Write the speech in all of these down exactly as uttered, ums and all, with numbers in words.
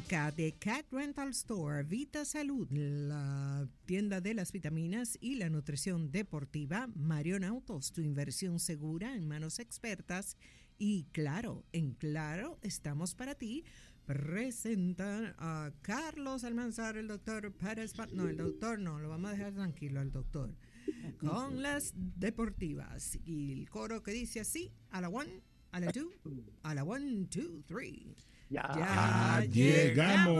cerca de Cat Rental Store, Vita Salud, la tienda de las vitaminas y la nutrición deportiva, Marion Autos, tu inversión segura en manos expertas. Y claro, en Claro estamos para ti. Presentan a Carlos Almanzar, el doctor Pérez. No, el doctor no, lo vamos a dejar tranquilo al doctor. Con las deportivas. Y el coro que dice así, a la one, a la two, a la one, two, three. Ya, ya llegamos.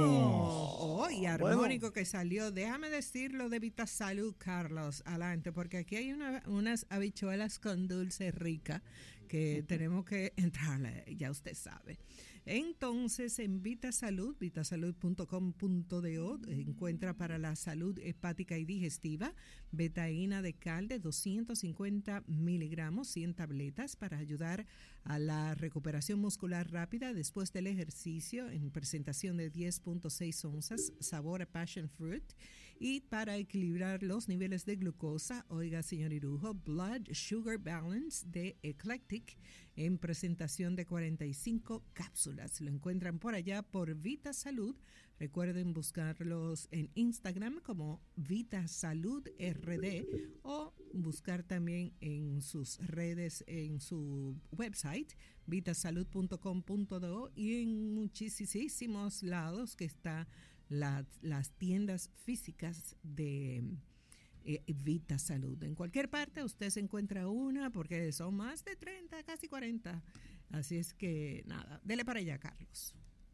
Oh, y armónico bueno. Que salió. Déjame decirlo de Vita Salud, Carlos, adelante, porque aquí hay una, unas habichuelas con dulce rica que tenemos que entrarle, ya usted sabe. Entonces, en Vita Salud, vitasalud punto com punto do, encuentra para la salud hepática y digestiva, betaína de cal de doscientos cincuenta miligramos, cien tabletas para ayudar a la recuperación muscular rápida después del ejercicio, en presentación de diez punto seis onzas, sabor a passion fruit, y para equilibrar los niveles de glucosa, oiga, señor Irujo, Blood Sugar Balance de Eclectic, en presentación de cuarenta y cinco cápsulas. Lo encuentran por allá por Vita Salud. Recuerden buscarlos en Instagram como Vita Salud R D o buscar también en sus redes, en su website vitasalud punto com punto do, y en muchísimos lados que están la, las tiendas físicas de Eh, Vita Salud. En cualquier parte usted se encuentra una, porque son más de treinta, casi cuarenta. Así es que nada, dele para allá, Carlos.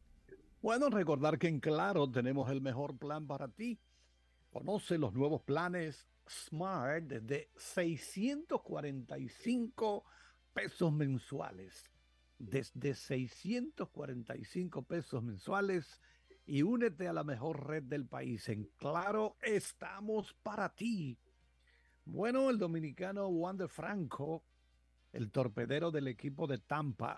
Bueno, recordar que en Claro tenemos el mejor plan para ti. Conoce los nuevos planes Smart desde seiscientos cuarenta y cinco pesos mensuales. Desde seiscientos cuarenta y cinco pesos mensuales. Y únete a la mejor red del país. En Claro estamos para ti. Bueno, el dominicano Wander Franco, el torpedero del equipo de Tampa,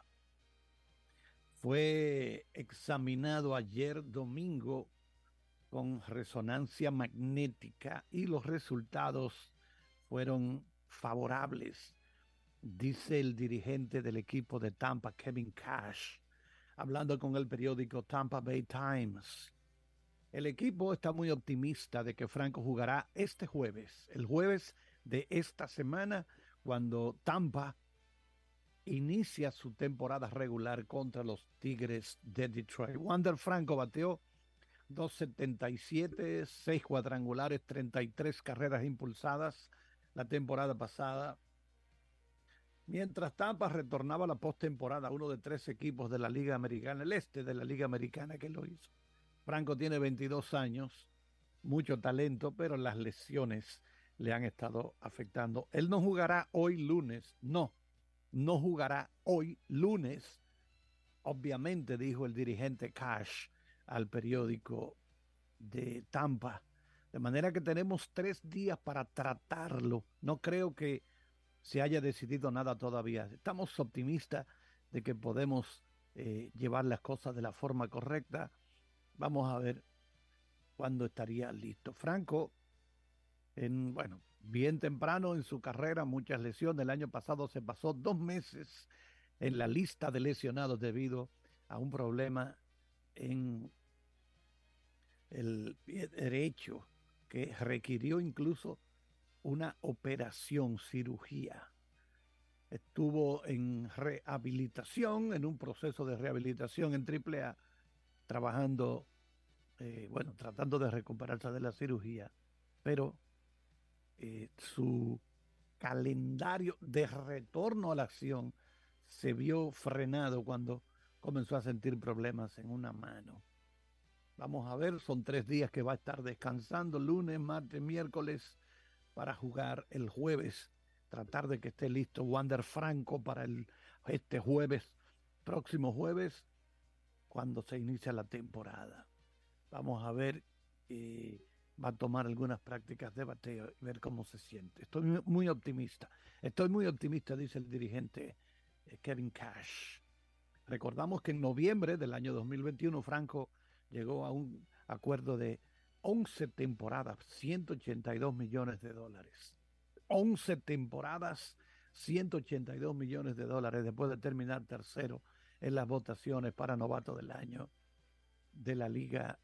fue examinado ayer domingo con resonancia magnética y los resultados fueron favorables, dice el dirigente del equipo de Tampa, Kevin Cash, hablando con el periódico Tampa Bay Times. El equipo está muy optimista de que Franco jugará este jueves, el jueves de esta semana, cuando Tampa inicia su temporada regular contra los Tigres de Detroit. Wander Franco bateó dos setenta y siete, seis cuadrangulares, treinta y tres carreras impulsadas la temporada pasada. Mientras Tampa retornaba a la postemporada, uno de tres equipos de la Liga Americana, el este de la Liga Americana que lo hizo. Franco tiene veintidós años, mucho talento, pero las lesiones le han estado afectando. Él no jugará hoy lunes, no, no jugará hoy lunes, obviamente, dijo el dirigente Cash al periódico de Tampa. De manera que tenemos tres días para tratarlo. No creo que se haya decidido nada todavía. Estamos optimistas de que podemos eh, llevar las cosas de la forma correcta. Vamos a ver cuándo estaría listo. Franco, en, bueno, bien temprano en su carrera, muchas lesiones. El año pasado se pasó dos meses en la lista de lesionados debido a un problema en el pie derecho que requirió incluso una operación, cirugía. Estuvo en rehabilitación, en un proceso de rehabilitación en triple A, trabajando, eh, bueno, tratando de recuperarse de la cirugía, pero eh, su calendario de retorno a la acción se vio frenado cuando comenzó a sentir problemas en una mano. Vamos a ver, son tres días que va a estar descansando, lunes, martes, miércoles, para jugar el jueves, tratar de que esté listo Wander Franco para el, este jueves, próximo jueves, cuando se inicia la temporada. Vamos a ver, eh, va a tomar algunas prácticas de bateo y ver cómo se siente. Estoy muy, muy optimista, estoy muy optimista, dice el dirigente eh, Kevin Cash. Recordamos que en noviembre del año dos mil veintiuno, Franco llegó a un acuerdo de once temporadas, ciento ochenta y dos millones de dólares. once temporadas, ciento ochenta y dos millones de dólares después de terminar tercero en las votaciones para novato del año. de la Liga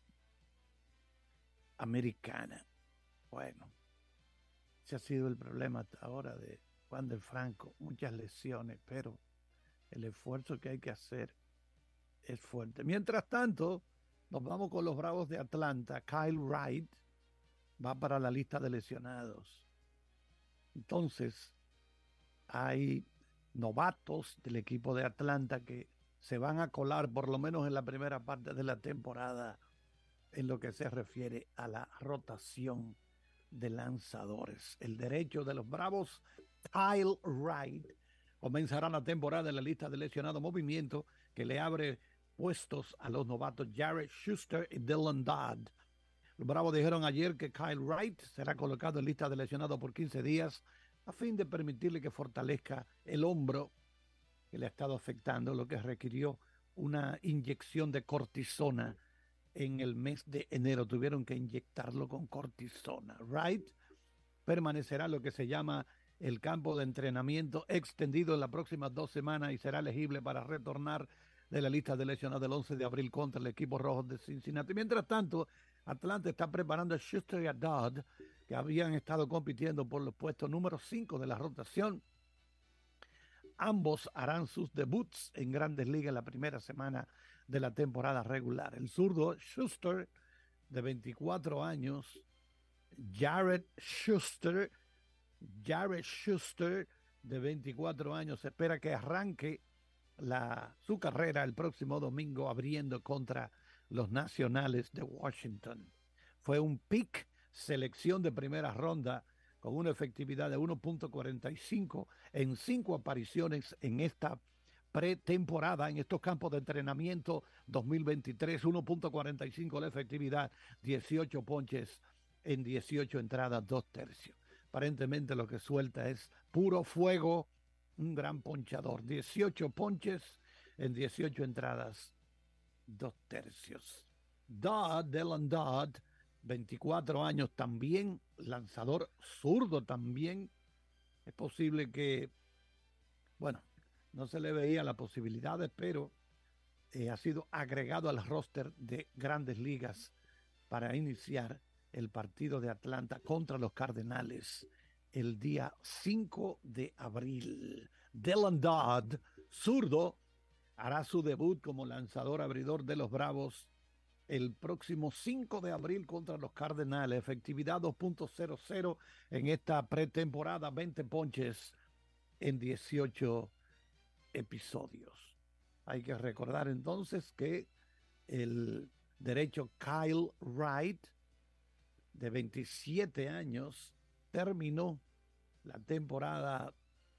Americana. Bueno, ese ha sido el problema hasta ahora de Wander Franco, muchas lesiones, pero el esfuerzo que hay que hacer es fuerte. Mientras tanto, nos vamos con los Bravos de Atlanta. Kyle Wright va para la lista de lesionados. Entonces, hay novatos del equipo de Atlanta que se van a colar por lo menos en la primera parte de la temporada en lo que se refiere a la rotación de lanzadores. El derecho de los Bravos, Kyle Wright, comenzará la temporada en la lista de lesionados, movimiento que le abre puestos a los novatos Jared Schuster y Dylan Dodd. Los Bravos dijeron ayer que Kyle Wright será colocado en lista de lesionados por quince días a fin de permitirle que fortalezca el hombro que le ha estado afectando, lo que requirió una inyección de cortisona en el mes de enero. Tuvieron que inyectarlo con cortisona. Wright permanecerá lo que se llama el campo de entrenamiento extendido en las próximas dos semanas y será elegible para retornar de la lista de lesionados del once de abril contra el equipo rojo de Cincinnati. Mientras tanto, Atlanta está preparando a Schuster y a Dodd, que habían estado compitiendo por los puestos número cinco de la rotación. Ambos harán sus debuts en Grandes Ligas en la primera semana de la temporada regular. El zurdo Schuster, de veinticuatro años, Jared Schuster, Jared Schuster, de veinticuatro años, se espera que arranque la, su carrera el próximo domingo abriendo contra los Nacionales de Washington. Fue un pick, selección de primera ronda, con una efectividad de uno punto cuarenta y cinco en cinco apariciones en esta pretemporada, en estos campos de entrenamiento dos mil veintitrés, uno punto cuarenta y cinco la efectividad, dieciocho ponches en dieciocho entradas, dos tercios. Aparentemente lo que suelta es puro fuego, un gran ponchador, dieciocho ponches en dieciocho entradas, dos tercios. Dodd, Dylan Dodd, veinticuatro años, también lanzador zurdo también. Es posible que, bueno, no se le veía las posibilidades, pero eh, ha sido agregado al roster de Grandes Ligas para iniciar el partido de Atlanta contra los Cardenales el día cinco de abril. Dylan Dodd, zurdo, hará su debut como lanzador abridor de los Bravos el próximo cinco de abril contra los Cardenales. Efectividad dos punto cero cero en esta pretemporada, veinte ponches en dieciocho episodios. Hay que recordar entonces que el derecho Kyle Wright, de veintisiete años, terminó la temporada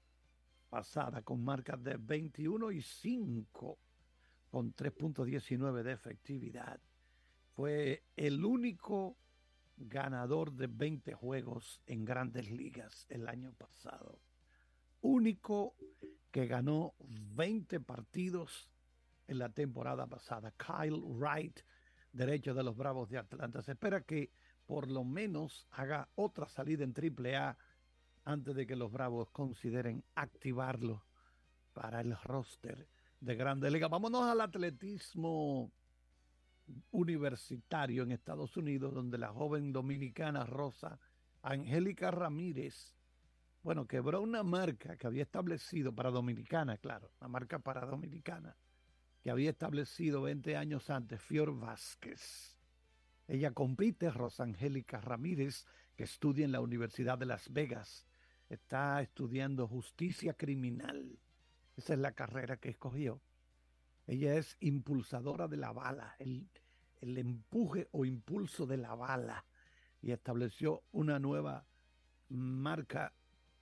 pasada con marcas de veintiuno y cinco con tres punto diecinueve de efectividad. Fue el único ganador de veinte juegos en Grandes Ligas el año pasado. Único que ganó veinte partidos en la temporada pasada. Kyle Wright, derecho de los Bravos de Atlanta. Se espera que por lo menos haga otra salida en triple A antes de que los Bravos consideren activarlo para el roster de Grandes Ligas. Vámonos al atletismo universitario en Estados Unidos, donde la joven dominicana Rosa Angélica Ramírez, bueno, quebró una marca que había establecido para dominicana, claro, una marca para dominicana, que había establecido veinte años antes Fior Vázquez. Ella compite, Rosa Angélica Ramírez, que estudia en la Universidad de Las Vegas. Está estudiando justicia criminal. Esa es la carrera que escogió. Ella es impulsadora de la bala, el, el empuje o impulso de la bala, y estableció una nueva marca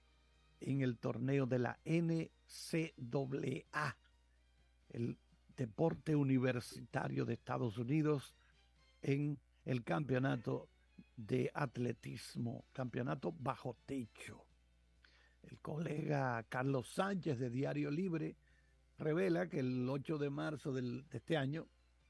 en el torneo de la N C A A, el deporte universitario de Estados Unidos, en el campeonato de atletismo, campeonato bajo techo. El colega Carlos Sánchez de Diario Libre revela que el ocho de marzo del, de este año,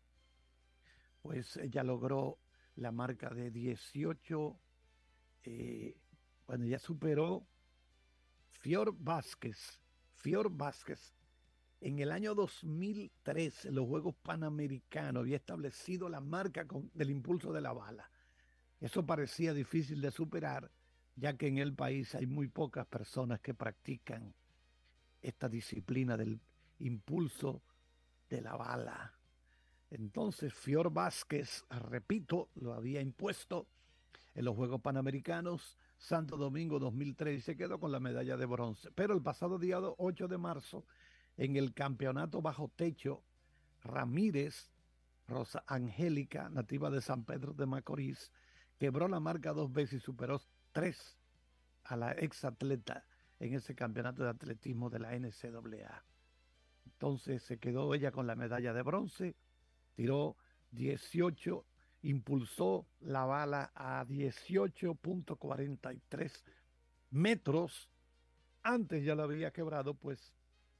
pues ella logró la marca de dieciocho, eh, bueno, ya superó Fior Vázquez, Fior Vázquez, En el año dos mil tres, en los Juegos Panamericanos, había establecido la marca con, del impulso de la bala. Eso parecía difícil de superar, ya que en el país hay muy pocas personas que practican esta disciplina del impulso de la bala. Entonces, Fior Vázquez, repito, lo había impuesto en los Juegos Panamericanos Santo Domingo dos mil tres y se quedó con la medalla de bronce. Pero el pasado día ocho de marzo, en el campeonato bajo techo, Ramírez, Rosa Angélica, nativa de San Pedro de Macorís, quebró la marca dos veces y superó tres a la exatleta en ese campeonato de atletismo de la N C A A. Entonces se quedó ella con la medalla de bronce, tiró dieciocho, impulsó la bala a dieciocho punto cuarenta y tres metros. Antes ya la había quebrado, pues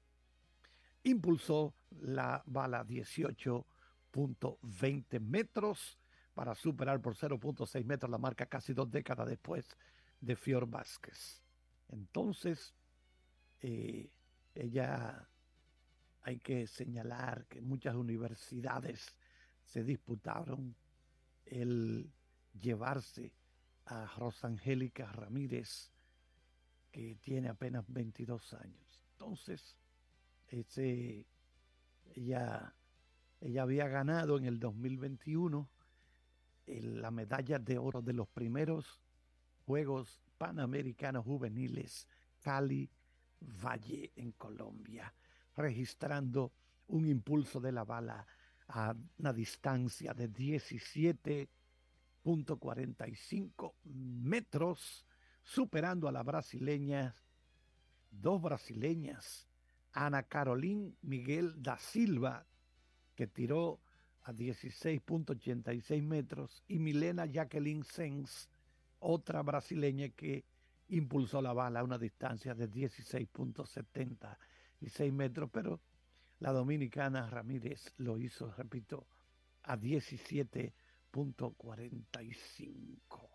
impulsó la bala a dieciocho punto veinte metros para superar por cero punto seis metros la marca casi dos décadas después de Fior Vázquez. Entonces, eh, ella, hay que señalar que muchas universidades se disputaron el llevarse a Rosangélica Ramírez, que tiene apenas veintidós años. Entonces, ese, ella, ella había ganado en el dos mil veintiuno el, la medalla de oro de los primeros Juegos Panamericanos Juveniles Cali Valle en Colombia, registrando un impulso de la bala a una distancia de diecisiete punto cuarenta y cinco metros, superando a las brasileñas, dos brasileñas, Ana Carolina Miguel da Silva, que tiró a dieciséis punto ochenta y seis metros, y Milena Jacqueline Sens, otra brasileña que impulsó la bala a una distancia de dieciséis punto setenta y seis metros, pero la dominicana Ramírez lo hizo, repito, a diecisiete punto cuarenta y cinco.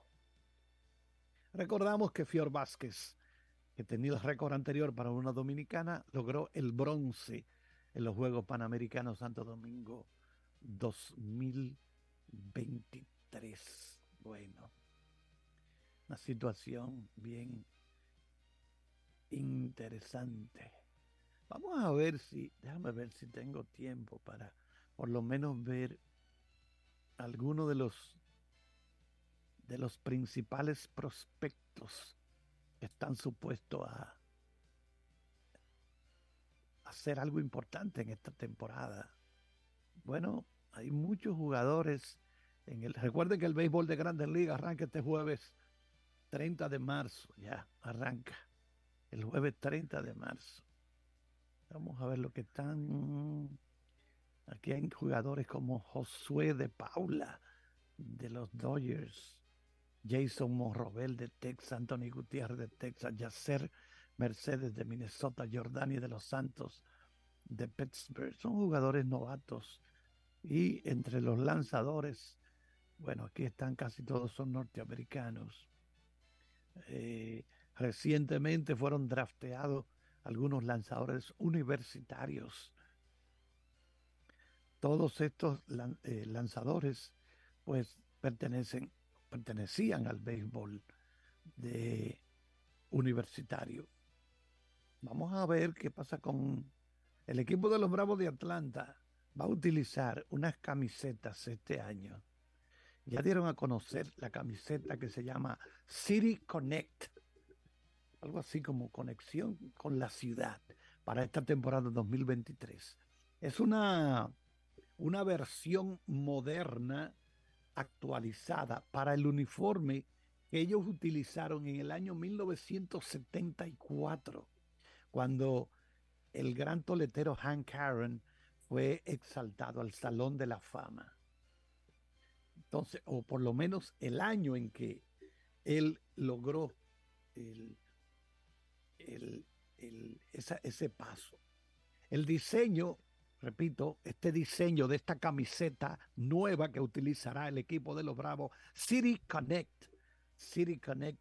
Recordamos que Fior Vázquez, que tenía el récord anterior para una dominicana, logró el bronce en los Juegos Panamericanos Santo Domingo dos mil veintitrés. Bueno, una situación bien interesante. Vamos a ver si, déjame ver si tengo tiempo para por lo menos ver algunos de los de los principales prospectos que están supuestos a hacer algo importante en esta temporada. Bueno, hay muchos jugadores en el. Recuerden que el béisbol de Grandes Ligas arranca este jueves treinta de marzo, ya arranca el jueves treinta de marzo. Vamos a ver lo que están. Aquí hay jugadores como Josué de Paula de los Dodgers, Jason Morrobel de Texas, Anthony Gutiérrez de Texas, Yacer Mercedes de Minnesota, Jordani de los Santos de Pittsburgh. Son jugadores novatos. Y entre los lanzadores, bueno, aquí están casi todos son norteamericanos. Eh, recientemente fueron drafteados algunos lanzadores universitarios. Todos estos lan, eh, lanzadores pues pertenecen, pertenecían al béisbol de universitario. Vamos a ver qué pasa con el equipo de los Bravos de Atlanta. Va a utilizar unas camisetas este año. Ya dieron a conocer la camiseta que se llama City Connect, algo así como conexión con la ciudad, para esta temporada dos mil veintitrés. Es una, una versión moderna, actualizada para el uniforme que ellos utilizaron en el año mil novecientos setenta y cuatro, cuando el gran toletero Hank Aaron fue exaltado al Salón de la Fama. Entonces, o por lo menos el año en que él logró el, el, el, esa, ese paso. El diseño, repito, este diseño de esta camiseta nueva que utilizará el equipo de los Bravos, City Connect, City Connect,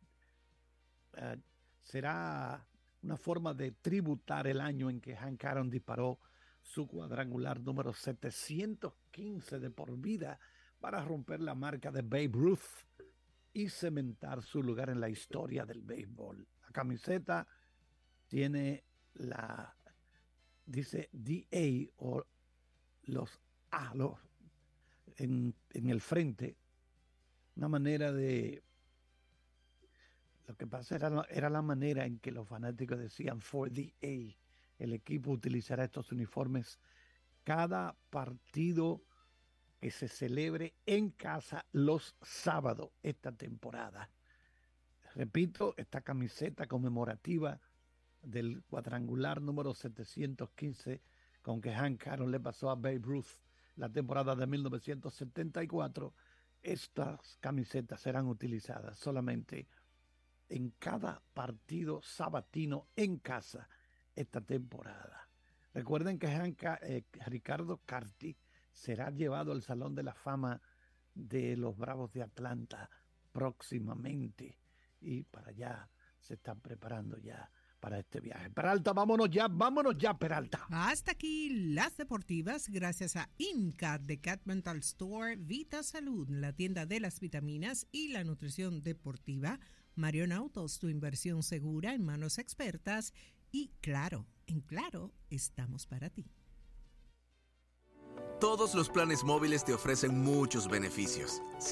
uh, será una forma de tributar el año en que Hank Aaron disparó su cuadrangular número setecientos quince de por vida para romper la marca de Babe Ruth y cementar su lugar en la historia del béisbol. La camiseta tiene la, dice D A o los A los, en, en el frente, una manera de, lo que pasa era, era la manera en que los fanáticos decían for the A. El equipo utilizará estos uniformes cada partido que se celebre en casa los sábados esta temporada. Repito, esta camiseta conmemorativa del cuadrangular número setecientos quince con que Hank Aaron le pasó a Babe Ruth la temporada de mil novecientos setenta y cuatro, estas camisetas serán utilizadas solamente en cada partido sabatino en casa esta temporada. Recuerden que Hank, eh, Ricardo Carty será llevado al Salón de la Fama de los Bravos de Atlanta próximamente y para allá se están preparando ya para este viaje. Peralta, vámonos ya, vámonos ya, Peralta. Hasta aquí las deportivas, gracias a INCAT de Cat Mental Store, Vita Salud, la tienda de las vitaminas y la nutrición deportiva, Marion Autos, tu inversión segura en manos expertas, y Claro, en Claro estamos para ti. Todos los planes móviles te ofrecen muchos beneficios.